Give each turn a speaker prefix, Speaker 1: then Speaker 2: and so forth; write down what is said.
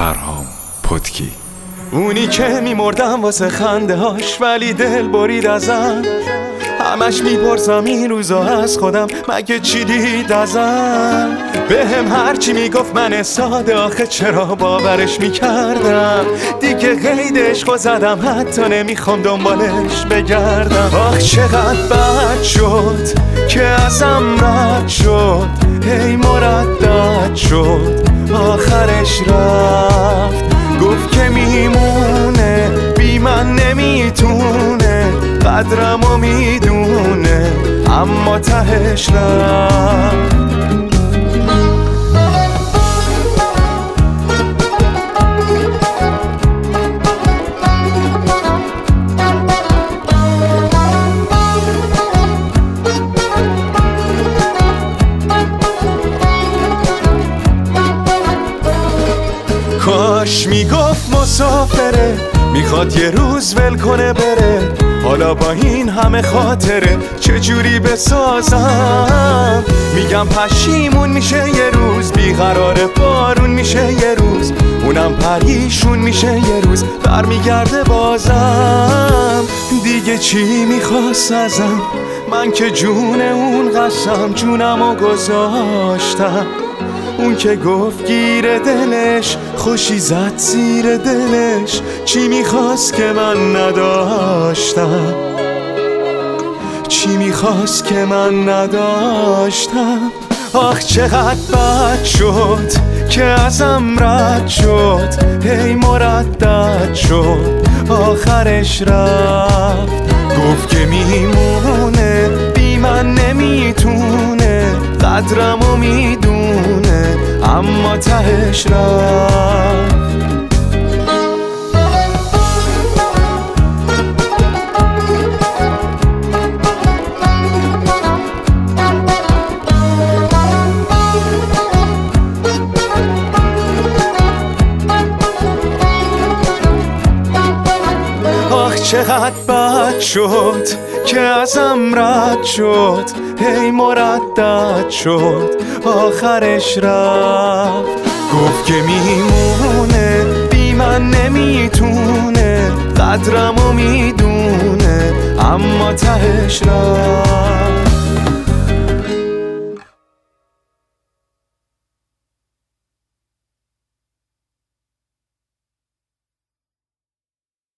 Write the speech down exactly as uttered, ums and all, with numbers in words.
Speaker 1: فرهام پتکی.
Speaker 2: اونی که میمردم واسه خنده هاش ولی دل برید ازم، همش میپرسم این روزا از خودم مگه چی دید ازم. به هم هرچی میگفت من ساده آخه چرا باورش میکردم. دیگه قید عشقو زدم حتی نمیخوام دنبالش بگردم. آخ چقدر بد شد که ازم رد شد، هی مردد شد آخرش رفت. گفت که میمونه بی من نمیتونه، قدرمو میدونه اما تهش رفت. کاش میگفت مسافره، میخواد یه روز ول کنه بره. حالا با این همه خاطره چجوری بسازم؟ میگم پشیمون میشه یه روز، بیقرار بارون میشه یه روز، اونم پریشون میشه یه روز برمیگرده بازم. دیگه چی میخواست ازم؟ من که جون اون قسم جونمو گذاشتم. اون که گفت گیر دلش خوشی زد زیر دلش، چی میخواست که من نداشتم؟ چی میخواست که من نداشتم؟ آخ چقدر بد شد که ازم رد شد، هی مردد شد آخرش رفت. گفت که میمونه بی من نمیتونه، قدرمو میدونه اما تهش رفت. آخ چقدر بد شد که ازم رد شد، هی مردد شد آخرش رفت. گفت که میمونه بی من نمیتونه، قدرمو میدونه اما تهش رفت.